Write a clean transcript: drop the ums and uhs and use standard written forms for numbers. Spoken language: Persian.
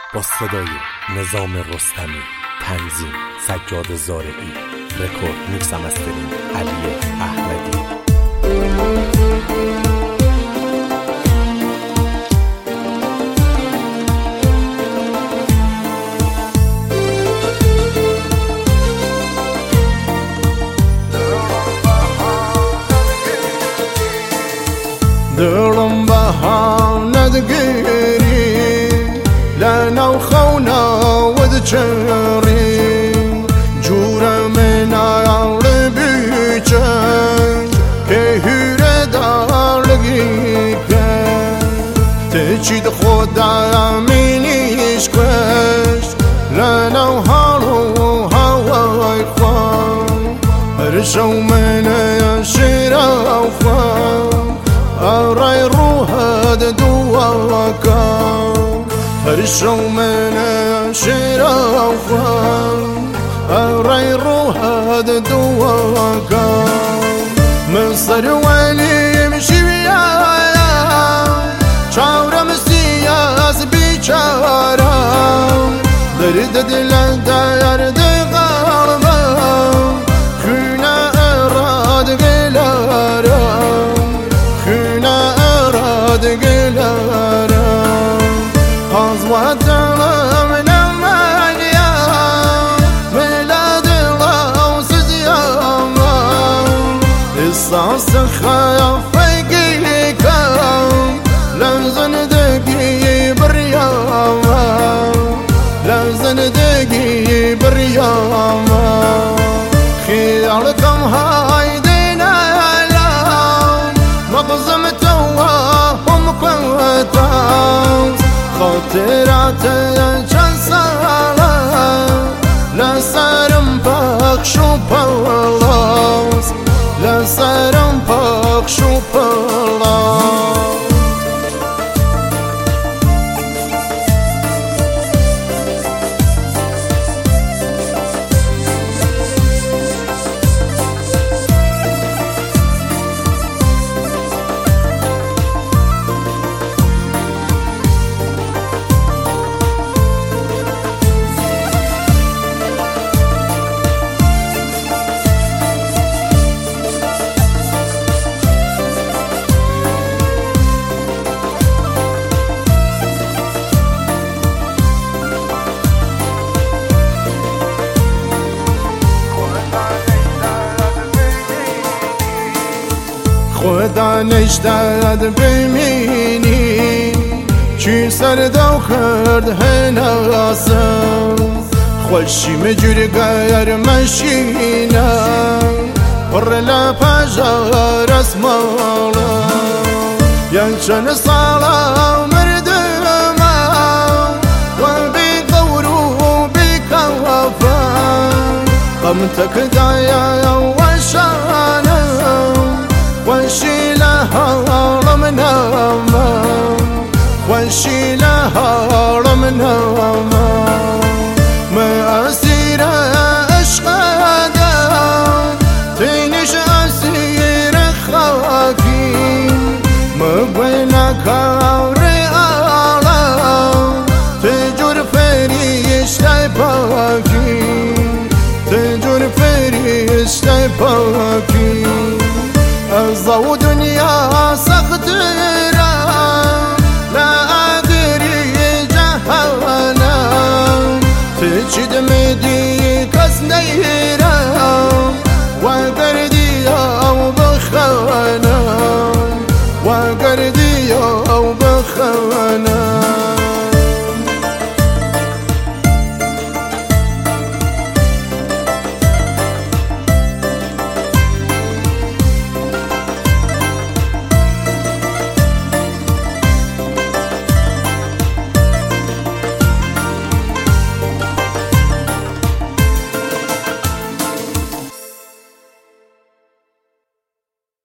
با صدای نظام رستمی، تنظیم سجاد زارعی، رکورد میکس مسترینگ علی احمدی. دلم بهانه دگیری لنا و خونا و دچری جورم نار بیچن که هیره دارگی تچید خدا مینیش کش لنا و حالو هوای خواه هرشو من شیرا و خواه أراي روحد دواكا هرشو من شرافا أراي روحد دواكا مصر ولي يمشي ويايا شاورا مسياس بيشارا درد دلان داير دغاربا خينا أراد غلارا دگلارا حظوات من المانيا ميلاد الغوص زياما الصاص خافيقيكا لازن دقي برياما لازن دقي برياما خياركم هايدينا مقزمت خاطرات چند ساله لسرم پخش و پلاس لسرم پخش و پلاس خدا نشداد ببینی چی سردو کرد هناسم خوشی مجرگر مشینه پر لپجار اسمالا ین چند سالا مردمه و بی قورو بی کوفا قم تکدایا و شانه وانشي لها رمنا وانشي لها رمنا ما أسير أشقادا تينش أسير خواكي ما بينك رئالا تجور فريش تايباكي تجور فريش تايباكي الزود